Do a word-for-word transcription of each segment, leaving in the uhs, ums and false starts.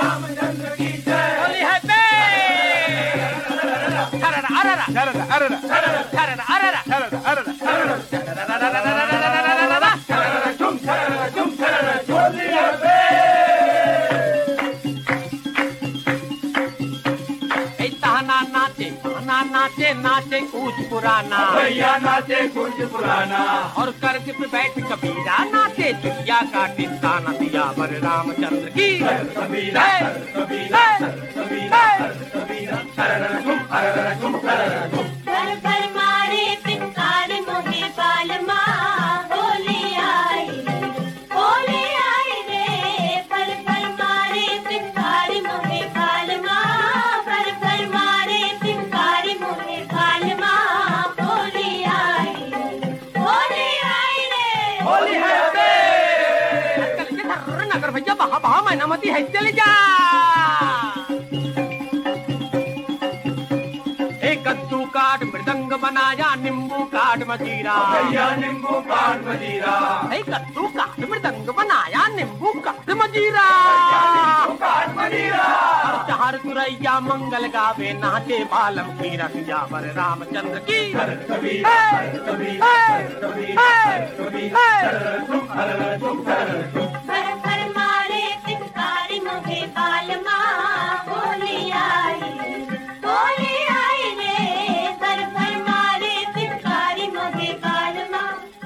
रामचंद्र की जय। होली है बे अररा अररा अररा अररा अररा अररा अररा अररा अररा झुम छररा झुम छररा होली है बे। ताना नाचे ताना नाचे नाचे कूच पुराना भैया नाचे कुछ पुराना और कर्क पे बैठ कबीरा नाचे दुनिया का टिंदा नदिया वर रामचंद्र की कबीरा कबीरा कबीरा कबीरा अररा झुम अररा झुम अररा झुम। घर घर मारे पिंकार मोहे बालमा होली आई होली आई रे। घर घर मारे पिंकार मोहे बालमा घर घर मारे पिंकार मोहे बालमा होली आई होली आई रे। होली है बे। नगर भैया बहा बहा मैना मती है चले जा। एक कद्दू काट मृदंग बनाया नींबू काट मजीरा भैया नींबू काट मजीरा एक कद्दू काट मृदंग बनाया नींबू काट मजीरा काट मजीरा। चार तुरैया मंगल गावे नाचे बालम की रसिया वर रामचंद्र की कबीरा कबीरा कबीरा कबीरा अररा झुम अररा झुम अररा झुम। घर घर मारे पिंकार मोहे बालमा होली आई होली आई रे। घर घर मारे पिंकार मोहे बालमा।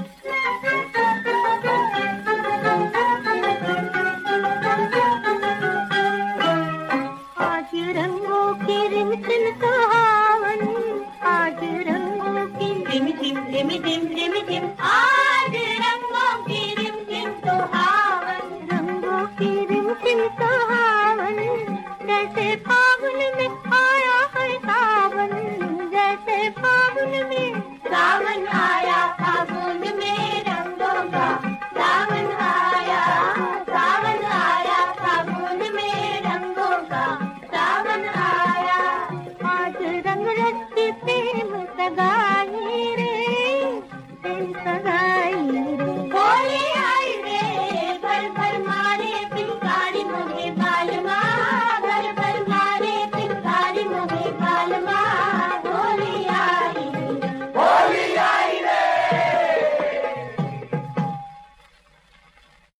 आज रंगों की रिमझिम सुहावन आज रंगों की रिमझिम रिमझिम रिमझिम आज रंगों की रिमझिम सुहावन रंगों की रिमझिम सुहावन जैसे फागुन में आया है सावन जैसे फागुन में सावन आया फागुन में रंगों का सावन आया सावन आया फागुन में रंगों का सावन आया। आज रंग रच प्रेम सगा